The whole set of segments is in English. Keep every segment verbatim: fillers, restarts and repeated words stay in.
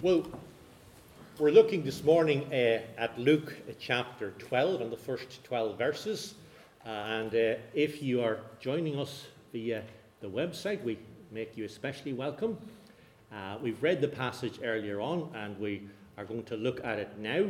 Well, we're looking this morning uh, at Luke uh, chapter twelve and the first twelve verses. Uh, and uh, if you are joining us via the website, we make you especially welcome. Uh, we've read the passage earlier on and we are going to look at it now.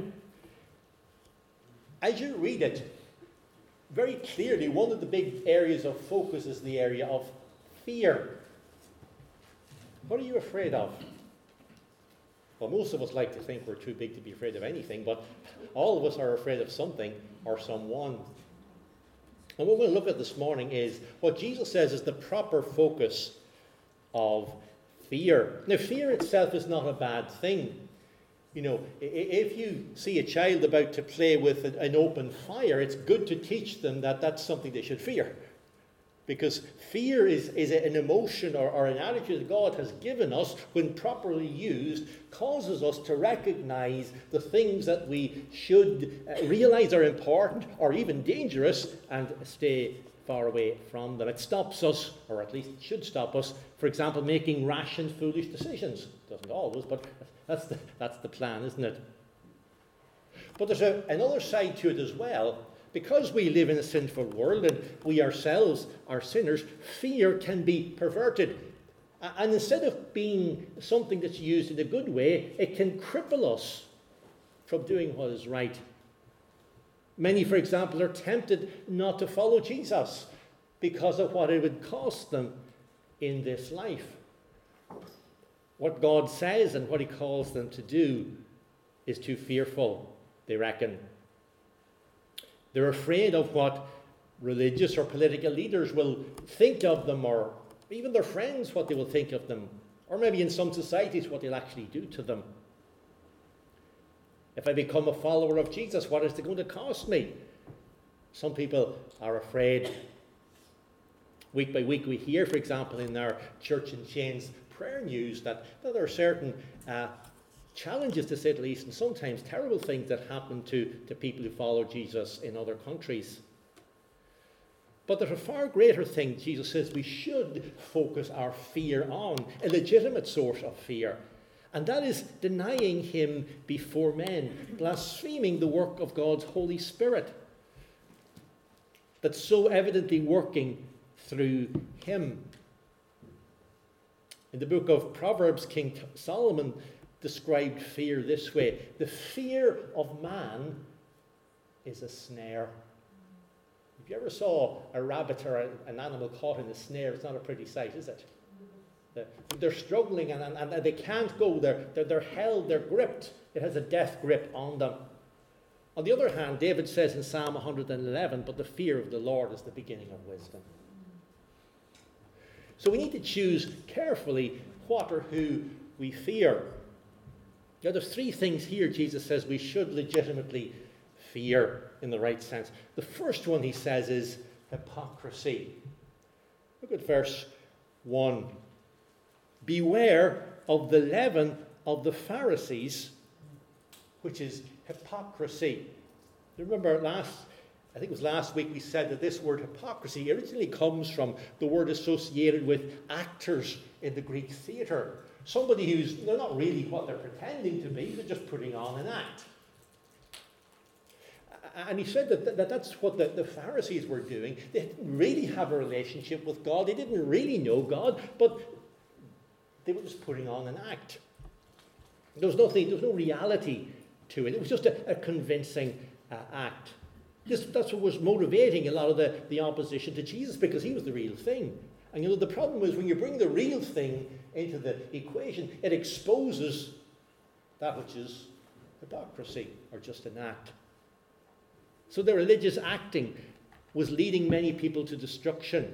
As you read it, very clearly one of the big areas of focus is the area of fear. What are you afraid of? Well, most of us like to think we're too big to be afraid of anything, but all of us are afraid of something or someone. And what we'll look at this morning is what Jesus says is the proper focus of fear. Now, fear itself is not a bad thing. You know, if you see a child about to play with an open fire, it's good to teach them that that's something they should fear. Because fear is, is an emotion or, or an attitude that God has given us, when properly used, causes us to recognize the things that we should uh, realize are important or even dangerous and stay far away from them. It stops us, or at least it should stop us, for example, making rash and foolish decisions. Doesn't always, but that's the, that's the plan, isn't it? But there's a, another side to it as well. Because we live in a sinful world and we ourselves are sinners, fear can be perverted. And instead of being something that's used in a good way, it can cripple us from doing what is right. Many, for example, are tempted not to follow Jesus because of what it would cost them in this life. What God says and what he calls them to do is too fearful, they reckon. They're afraid of what religious or political leaders will think of them, or even their friends, what they will think of them, or maybe in some societies what they'll actually do to them. If I become a follower of Jesus, what is it going to cost me? Some people are afraid. Week by week we hear, for example, in our Church in Chains prayer news that, that there are certain uh, challenges, to say the least, and sometimes terrible things that happen to, to people who follow Jesus in other countries. But there's a far greater thing Jesus says we should focus our fear on, a legitimate source of fear. And that is denying him before men, blaspheming the work of God's Holy Spirit that's so evidently working through him. In the book of Proverbs, King Solomon described fear this way: the fear of man is a snare. If you ever saw a rabbit or a, an animal caught in a snare, it's not a pretty sight, is it? They're, they're struggling and, and, and they can't go. They're, they're, they're held, they're gripped. It has a death grip on them. On the other hand, David says in Psalm one hundred eleven, but the fear of the Lord is the beginning of wisdom. So we need to choose carefully what or who we fear. Now, there's three things here Jesus says we should legitimately fear in the right sense. The first one, he says, is hypocrisy. Look at verse one. Beware of the leaven of the Pharisees, which is hypocrisy. You remember last, I think it was last week, we said that this word hypocrisy originally comes from the word associated with actors in the Greek theatre. Somebody who's, they're not really what they're pretending to be, they're just putting on an act. And he said that, that that's what the, the Pharisees were doing. They didn't really have a relationship with God. They didn't really know God, but they were just putting on an act. There was nothing, there was no reality to it. It was just a, a convincing uh, act. This, that's what was motivating a lot of the, the opposition to Jesus, because he was the real thing. And you know, the problem is when you bring the real thing into the equation, it exposes that which is hypocrisy, or just an act. So the religious acting was leading many people to destruction.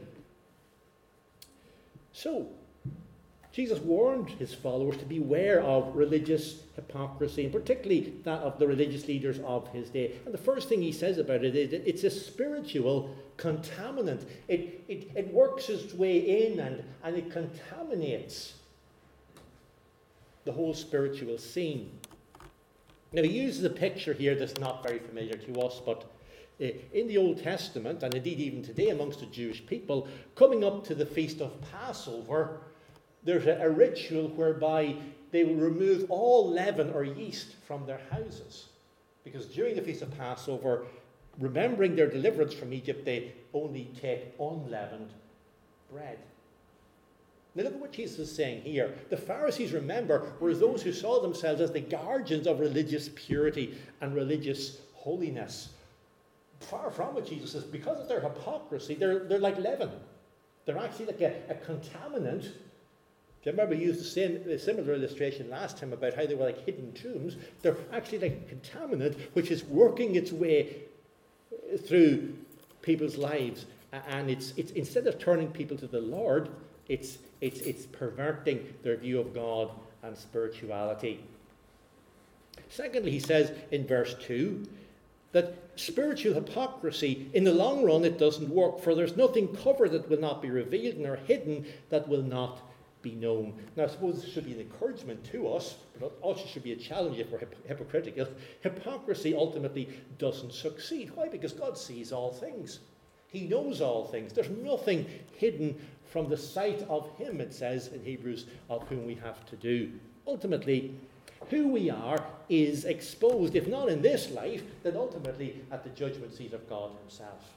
So Jesus warned his followers to beware of religious hypocrisy, and particularly that of the religious leaders of his day. And the first thing he says about it is that it's a spiritual contaminant. It, it, it works its way in and, and it contaminates the whole spiritual scene. Now, he uses a picture here that's not very familiar to us, but uh, in the Old Testament, and indeed even today amongst the Jewish people, coming up to the feast of Passover, There's a, a ritual whereby they will remove all leaven or yeast from their houses. Because during the Feast of Passover, remembering their deliverance from Egypt, they only take unleavened bread. Now look at what Jesus is saying here. The Pharisees, remember, were those who saw themselves as the guardians of religious purity and religious holiness. Far from it, Jesus says, because of their hypocrisy, they're, they're like leaven. They're actually like a, a contaminant. Do you remember we used the same, a similar illustration last time about how they were like hidden tombs? They're actually like a contaminant which is working its way through people's lives. And it's, it's instead of turning people to the Lord, it's, it's, it's perverting their view of God and spirituality. Secondly, he says in verse two, that spiritual hypocrisy, in the long run, it doesn't work, for there's nothing covered that will not be revealed, nor hidden that will not be known. Now, I suppose this should be an encouragement to us, but it also should be a challenge if we're hip- hypocritical. Hypocrisy ultimately doesn't succeed. Why? Because God sees all things. He knows all things. There's nothing hidden from the sight of him, it says in Hebrews, of whom we have to do. Ultimately, who we are is exposed, if not in this life, then ultimately at the judgment seat of God himself.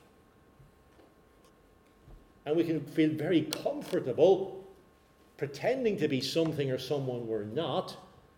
And we can feel very comfortable pretending to be something or someone we're not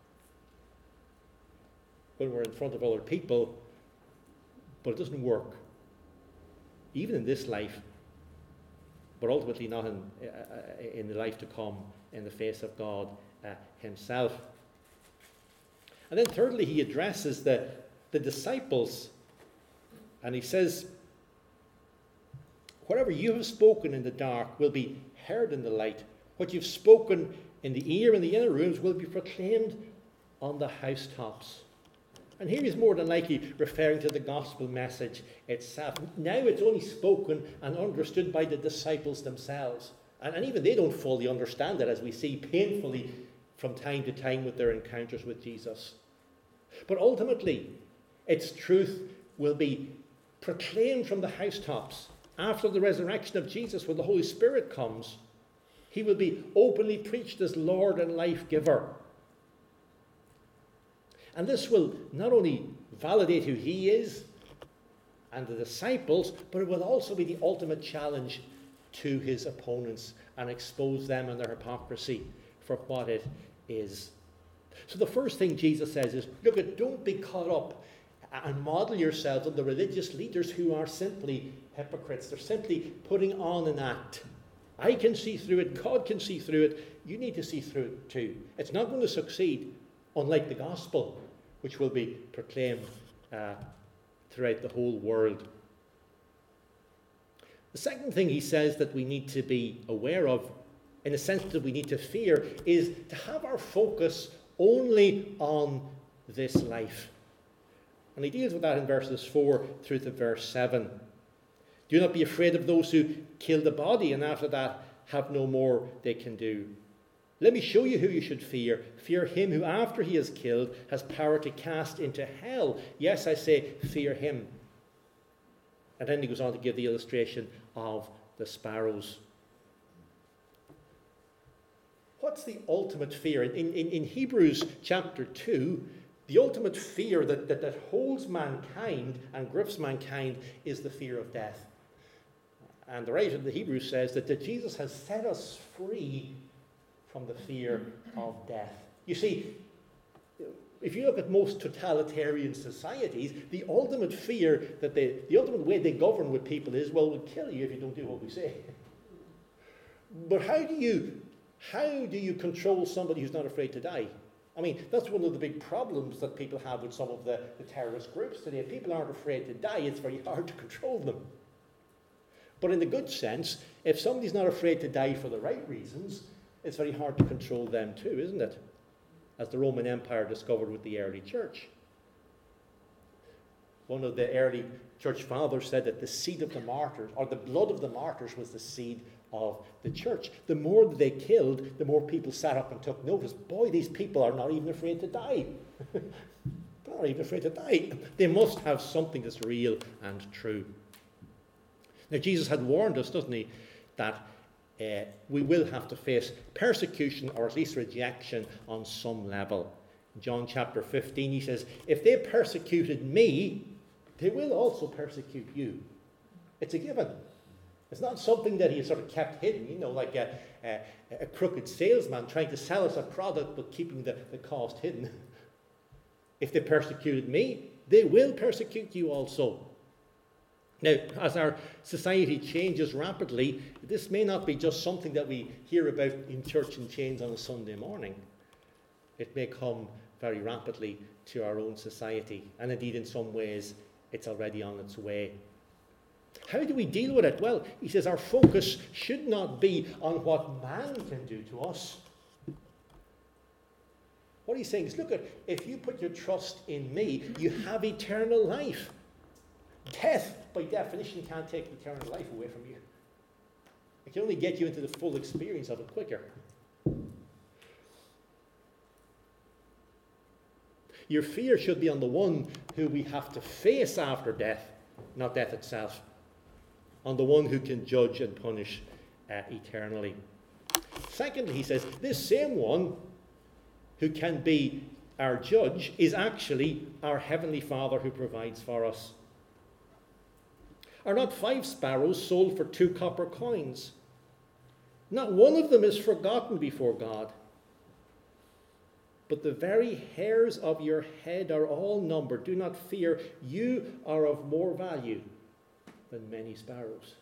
when we're in front of other people, but it doesn't work, even in this life, but ultimately not in, uh, in the life to come, in the face of God uh, himself. And then thirdly, he addresses the, the disciples, and he says, whatever you have spoken in the dark will be heard in the light. What you've spoken in the ear in the inner rooms will be proclaimed on the housetops. And here he's more than likely referring to the gospel message itself. Now it's only spoken and understood by the disciples themselves. And, and even they don't fully understand it, as we see painfully from time to time with their encounters with Jesus. But ultimately, its truth will be proclaimed from the housetops. After the resurrection of Jesus, when the Holy Spirit comes, he will be openly preached as Lord and life giver. And this will not only validate who he is and the disciples, but it will also be the ultimate challenge to his opponents and expose them and their hypocrisy for what it is. So the first thing Jesus says is, look, don't be caught up and model yourselves on the religious leaders who are simply hypocrites. They're simply putting on an act. I can see through it. God can see through it. You need to see through it too. It's not going to succeed, unlike the gospel, which will be proclaimed uh, throughout the whole world. The second thing he says that we need to be aware of, in a sense that we need to fear, is to have our focus only on this life. And he deals with that in verses four through to verse seven. Do not be afraid of those who kill the body, and after that have no more they can do. Let me show you who you should fear. Fear him who, after he is killed, has power to cast into hell. Yes, I say, fear him. And then he goes on to give the illustration of the sparrows. What's the ultimate fear? In, in, in Hebrews chapter two, the ultimate fear that, that, that holds mankind and grips mankind is the fear of death. And the writer of the Hebrews says that, that Jesus has set us free from the fear of death. You see, if you look at most totalitarian societies, the ultimate fear that they, the ultimate way they govern with people is, well, we'll kill you if you don't do what we say. But how do you, how do you control somebody who's not afraid to die? I mean, that's one of the big problems that people have with some of the, the terrorist groups today. If people aren't afraid to die, it's very hard to control them. But in the good sense, if somebody's not afraid to die for the right reasons, it's very hard to control them too, isn't it? As the Roman Empire discovered with the early church. One of the early church fathers said that the seed of the martyrs, or the blood of the martyrs, was the seed of the church. The more that they killed, the more people sat up and took notice. Boy, these people are not even afraid to die. They're not even afraid to die. They must have something that's real and true. Now, Jesus had warned us, doesn't he, that uh, we will have to face persecution or at least rejection on some level. In John chapter fifteen, he says, if they persecuted me, they will also persecute you. It's a given. It's not something that he sort of kept hidden, you know, like a, a, a crooked salesman trying to sell us a product but keeping the, the cost hidden. If they persecuted me, they will persecute you also. Now, as our society changes rapidly, this may not be just something that we hear about in church in chains on a Sunday morning. It may come very rapidly to our own society, and indeed in some ways it's already on its way. How do we deal with it? Well, he says our focus should not be on what man can do to us. What he's saying is, look, at if you put your trust in me, you have eternal life. Death, by definition, can't take eternal life away from you. It can only get you into the full experience of it quicker. Your fear should be on the one who we have to face after death, not death itself. On the one who can judge and punish uh, eternally. Secondly, he says, this same one who can be our judge is actually our Heavenly Father who provides for us. Are not five sparrows sold for two copper coins? Not one of them is forgotten before God. But the very hairs of your head are all numbered. Do not fear, you are of more value than many sparrows.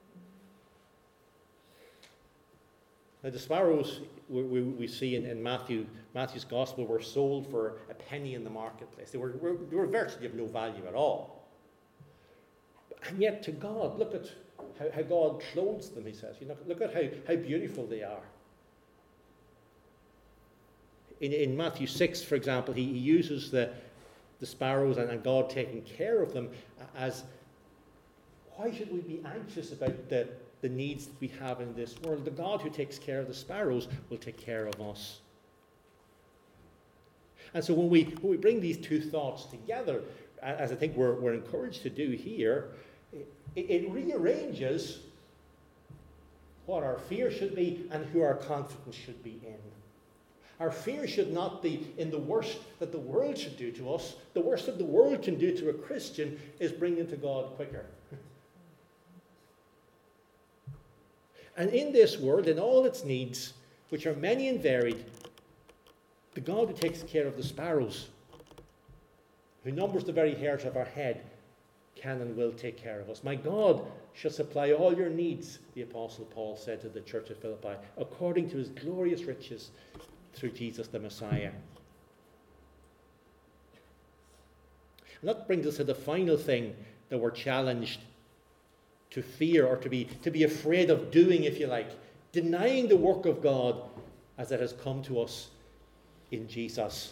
Now the sparrows we, we, we see in, in Matthew, Matthew's Gospel were sold for a penny in the marketplace. They were, were, they were virtually of no value at all. And yet to God, look at how, how God clothes them, he says. You know, look at how, how beautiful they are. In, in Matthew six, for example, he, he uses the, the sparrows and, and God taking care of them as, why should we be anxious about the, the needs that we have in this world? The God who takes care of the sparrows will take care of us. And so when we, when we bring these two thoughts together, as I think we're, we're encouraged to do here, it, it rearranges what our fear should be and who our confidence should be in. Our fear should not be in the worst that the world should do to us. The worst that the world can do to a Christian is bring them to God quicker. And in this world, in all its needs, which are many and varied, the God who takes care of the sparrows, who numbers the very hairs of our head, can and will take care of us. My God shall supply all your needs, the Apostle Paul said to the church at Philippi, according to his glorious riches through Jesus the Messiah. And that brings us to the final thing that we're challenged to fear or to be, to be afraid of doing, if you like, denying the work of God as it has come to us in Jesus.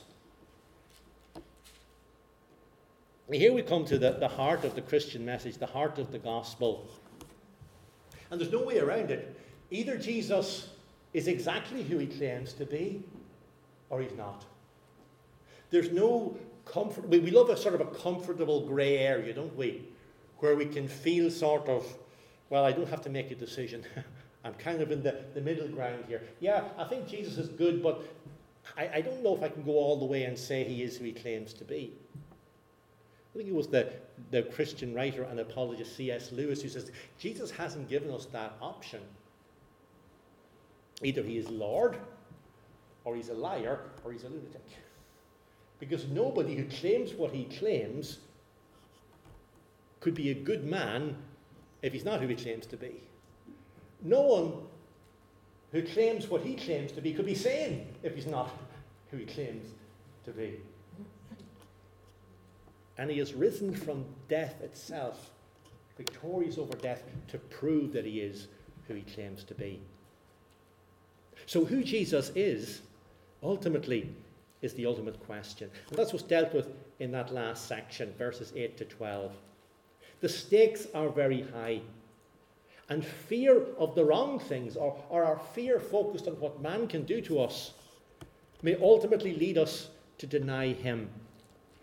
And here we come to the, the heart of the Christian message, the heart of the gospel. And there's no way around it. Either Jesus is exactly who he claims to be, or he's not. There's no comfort. We, we love a sort of a comfortable grey area, don't we? Where we can feel sort of, well, I don't have to make a decision. I'm kind of in the, the middle ground here. Yeah, I think Jesus is good, but I, I don't know if I can go all the way and say he is who he claims to be. I think it was the, the Christian writer and apologist C S Lewis who says, Jesus hasn't given us that option. Either he is Lord, or he's a liar, or he's a lunatic. Because nobody who claims what he claims could be a good man if he's not who he claims to be. No one who claims what he claims to be could be sane if he's not who he claims to be. And he has risen from death itself, victorious over death, to prove that he is who he claims to be. So who Jesus is, ultimately, is the ultimate question. And that's what's dealt with in that last section, verses eight to twelve. The stakes are very high. And fear of the wrong things, or, or our fear focused on what man can do to us, may ultimately lead us to deny him.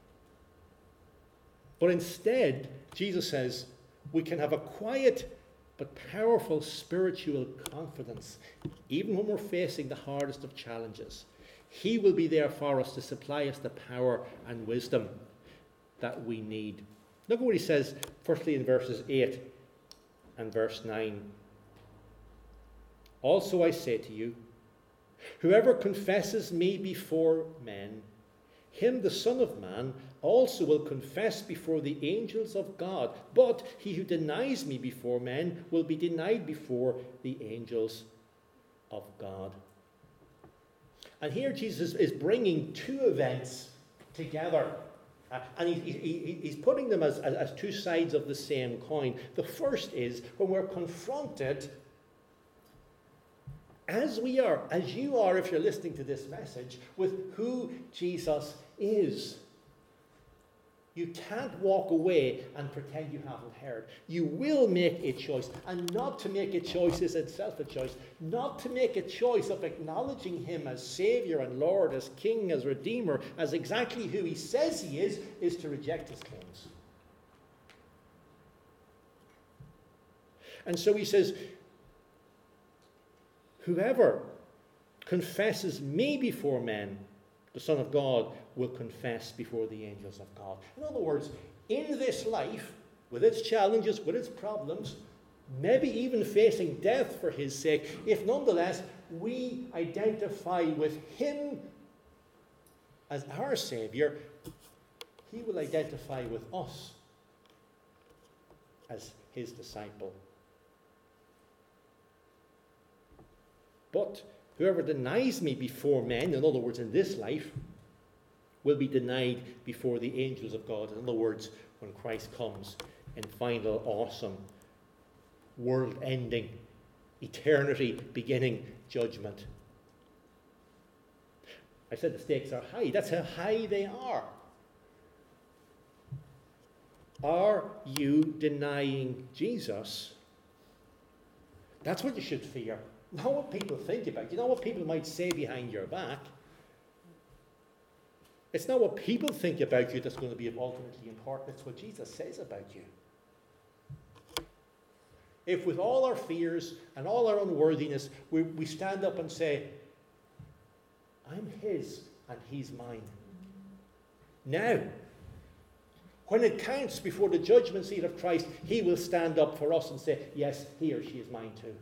But instead, Jesus says, we can have a quiet but powerful spiritual confidence, even when we're facing the hardest of challenges. He will be there for us to supply us the power and wisdom that we need. Look at what he says, firstly in verses eight and verse nine. Also I say to you, whoever confesses me before men, him the Son of Man also will confess before the angels of God. But he who denies me before men will be denied before the angels of God. And here Jesus is bringing two events together. Uh, and he, he, he's putting them as, as, as two sides of the same coin. The first is when we're confronted, as we are, as you are if you're listening to this message, with who Jesus is. You can't walk away and pretend you haven't heard. You will make a choice. And not to make a choice is itself a choice. Not to make a choice of acknowledging him as Saviour and Lord, as King, as Redeemer, as exactly who he says he is, is to reject his claims. And so he says, whoever confesses me before men, the Son of God will confess before the angels of God. In other words, in this life, with its challenges, with its problems, maybe even facing death for his sake, if nonetheless we identify with him as our Saviour, he will identify with us as his disciple. But whoever denies me before men, in other words, in this life, will be denied before the angels of God. In other words, when Christ comes in final, awesome, world-ending, eternity-beginning judgment. I said the stakes are high. That's how high they are. Are you denying Jesus? That's what you should fear. Not what people think about you. Not what people might say behind your back. It's not what people think about you that's going to be ultimately important. It's what Jesus says about you. If with all our fears and all our unworthiness, we, we stand up and say, I'm his and he's mine. Now, when it counts before the judgment seat of Christ, he will stand up for us and say, yes, he or she is mine too.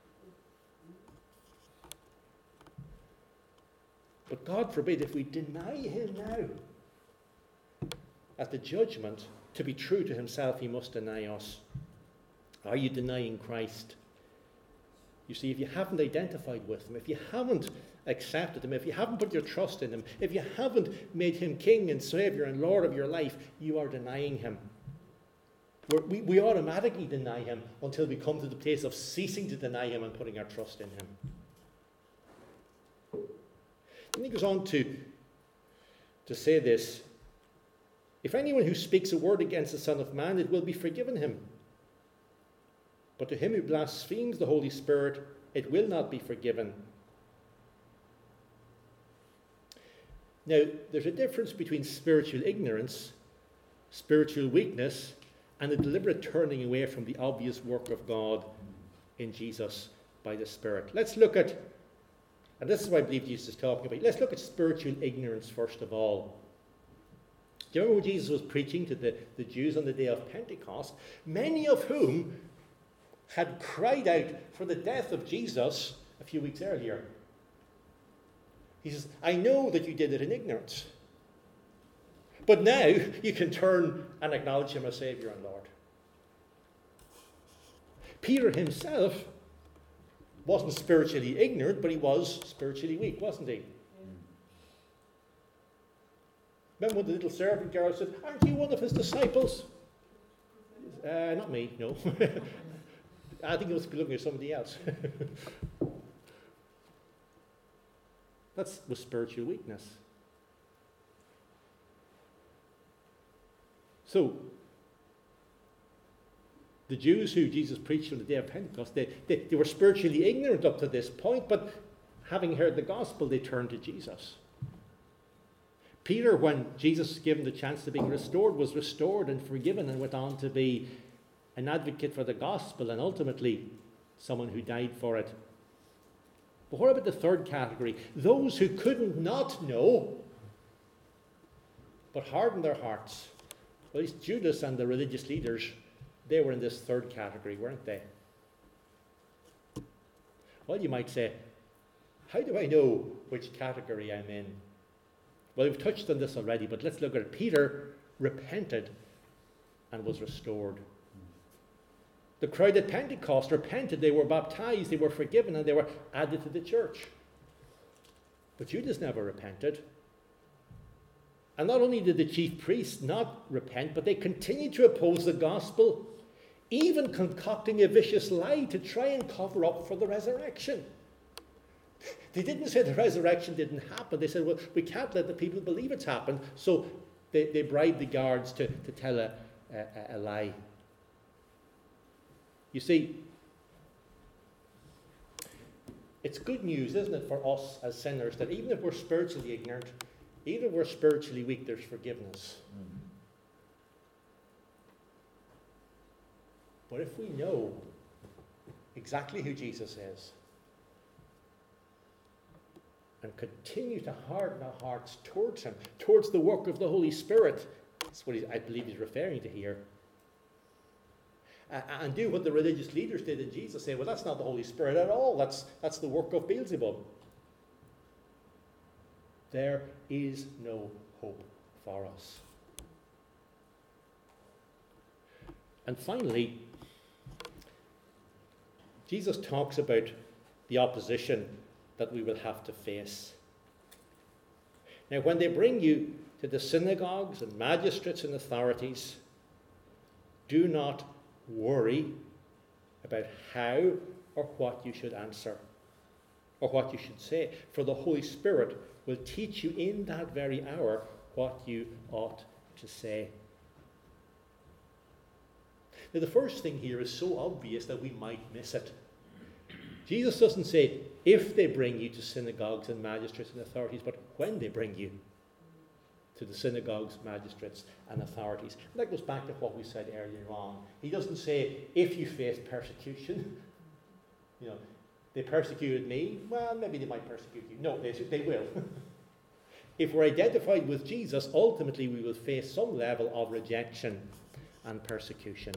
But God forbid if we deny him now, at the judgment, to be true to himself, he must deny us. Are you denying Christ? You see, if you haven't identified with him, if you haven't accepted him, if you haven't put your trust in him, if you haven't made him King and Saviour and Lord of your life, you are denying him. We're, we, we automatically deny him until we come to the place of ceasing to deny him and putting our trust in him. And he goes on to, to say this. If anyone who speaks a word against the Son of Man, it will be forgiven him. But to him who blasphemes the Holy Spirit, it will not be forgiven. Now, there's a difference between spiritual ignorance, spiritual weakness, and a deliberate turning away from the obvious work of God in Jesus by the Spirit. Let's look at And this is what I believe Jesus is talking about. Let's look at spiritual ignorance first of all. Do you remember when Jesus was preaching to the, the Jews on the day of Pentecost, many of whom had cried out for the death of Jesus a few weeks earlier? He says, I know that you did it in ignorance. But now you can turn and acknowledge him as Saviour and Lord. Peter himself wasn't spiritually ignorant, but he was spiritually weak, wasn't he? Mm. Remember when the little servant girl said, aren't you one of his disciples? Uh, not me, no. I think he was looking at somebody else. That was spiritual weakness. So, the Jews who Jesus preached on the day of Pentecost, they, they, they were spiritually ignorant up to this point, but having heard the gospel, they turned to Jesus. Peter, when Jesus gave him the chance to be restored, was restored and forgiven and went on to be an advocate for the gospel, and ultimately someone who died for it. But what about the third category? Those who couldn't not know, but hardened their hearts. Well, at least Judas and the religious leaders, they were in this third category, weren't they? Well, you might say, how do I know which category I'm in? Well, we've touched on this already, but let's look at it. Peter repented and was restored. The crowd at Pentecost repented, they were baptized, they were forgiven, and they were added to the church. But Judas never repented. And not only did the chief priests not repent, but they continued to oppose the gospel, even concocting a vicious lie to try and cover up for the resurrection. They didn't say the resurrection didn't happen. They said, well, we can't let the people believe it's happened. So they, they bribed the guards to, to tell a, a, a lie. You see, it's good news, isn't it, for us as sinners, that even if we're spiritually ignorant, even if we're spiritually weak, there's forgiveness. Mm-hmm. But if we know exactly who Jesus is, and continue to harden our hearts towards him, towards the work of the Holy Spirit, that's what he, I believe he's referring to here, uh, and do what the religious leaders did in Jesus, say, well, that's not the Holy Spirit at all, that's, that's the work of Beelzebub. There is no hope for us. And finally, Jesus talks about the opposition that we will have to face. Now, when they bring you to the synagogues and magistrates and authorities, do not worry about how or what you should answer or what you should say, for the Holy Spirit will teach you in that very hour what you ought to say. Now, the first thing here is so obvious that we might miss it. Jesus doesn't say, if they bring you to synagogues and magistrates and authorities, but when they bring you to the synagogues, magistrates, and authorities. And that goes back to what we said earlier on. He doesn't say, if you face persecution, you know, they persecuted me, well, maybe they might persecute you. No, they, they will. If we're identified with Jesus, ultimately we will face some level of rejection and persecution.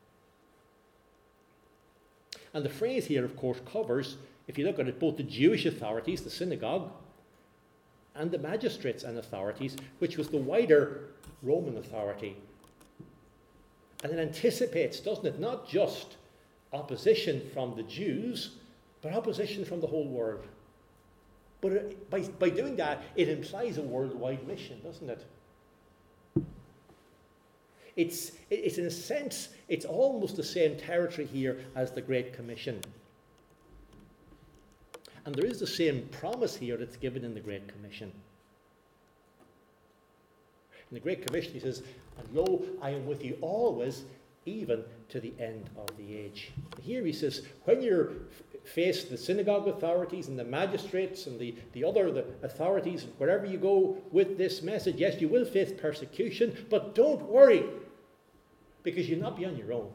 And the phrase here, of course, covers, if you look at it, both the Jewish authorities, the synagogue, and the magistrates and authorities, which was the wider Roman authority. And it anticipates, doesn't it, not just opposition from the Jews, but opposition from the whole world. But it, by, by doing that, it implies a worldwide mission, doesn't it? It's, it's in a sense, it's almost the same territory here as the Great Commission. And there is the same promise here that's given in the Great Commission. In the Great Commission he says, and lo, I am with you always, even to the end of the age. And here he says, when you're faced the synagogue authorities and the magistrates and the, the other the authorities, wherever you go with this message, yes, you will face persecution, but don't worry, because you'll not be on your own.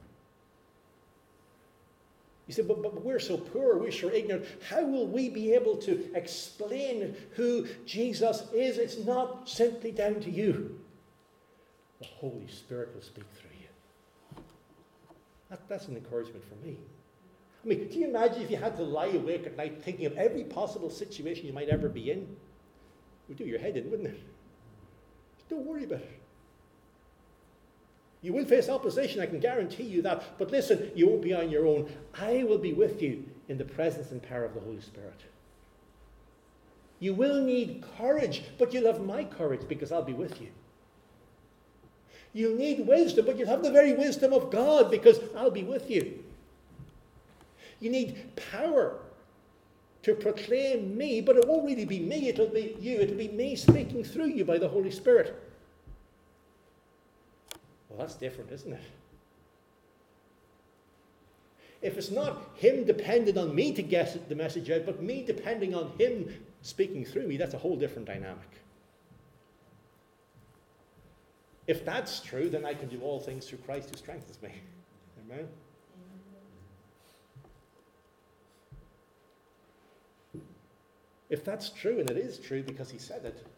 You say, but, but we're so poor, we're so ignorant. How will we be able to explain who Jesus is? It's not simply down to you. The Holy Spirit will speak through you. That, that's an encouragement for me. I mean, can you imagine if you had to lie awake at night thinking of every possible situation you might ever be in? It would do your head in, wouldn't it? Don't worry about it. You will face opposition, I can guarantee you that. But listen, you won't be on your own. I will be with you in the presence and power of the Holy Spirit. You will need courage, but you'll have my courage because I'll be with you. You'll need wisdom, but you'll have the very wisdom of God because I'll be with you. You need power to proclaim me, but it won't really be me, it'll be you. It'll be me speaking through you by the Holy Spirit. Well, that's different, isn't it? If it's not him dependent on me to get the message out, but me depending on him speaking through me, that's a whole different dynamic. If that's true, then I can do all things through Christ who strengthens me. Amen? If that's true, and it is true because he said it,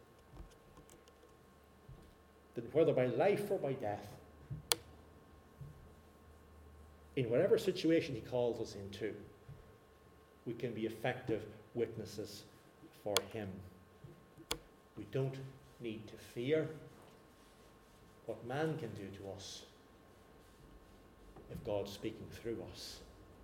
then whether by life or by death, in whatever situation he calls us into, we can be effective witnesses for him. We don't need to fear what man can do to us if God's speaking through us.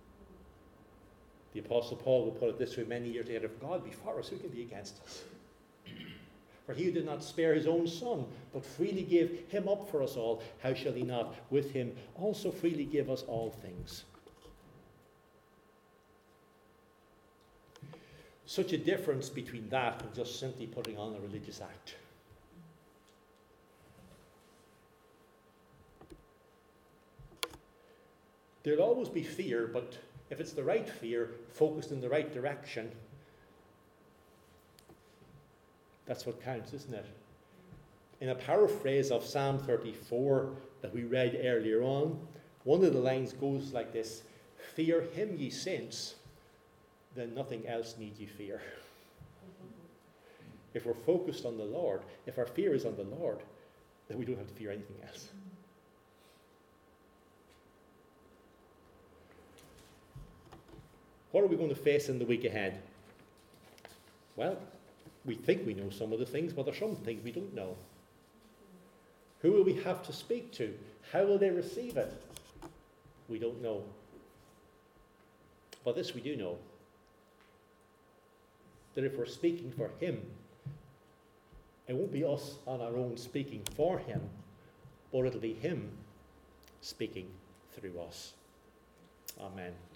The Apostle Paul will put it this way many years later: if God be for us, who can be against us? For he who did not spare his own son, but freely gave him up for us all, how shall he not with him also freely give us all things? Such a difference between that and just simply putting on a religious act. There'll always be fear, but if it's the right fear, focused in the right direction, that's what counts, isn't it? In a paraphrase of Psalm thirty-four that we read earlier on, one of the lines goes like this: fear him, ye saints, then nothing else need ye fear. If we're focused on the Lord, if our fear is on the Lord, then we don't have to fear anything else. What are we going to face in the week ahead? Well, we think we know some of the things, but there's some things we don't know. Who will we have to speak to? How will they receive it? We don't know. But this we do know: that if we're speaking for him, it won't be us on our own speaking for him, but it'll be him speaking through us. Amen.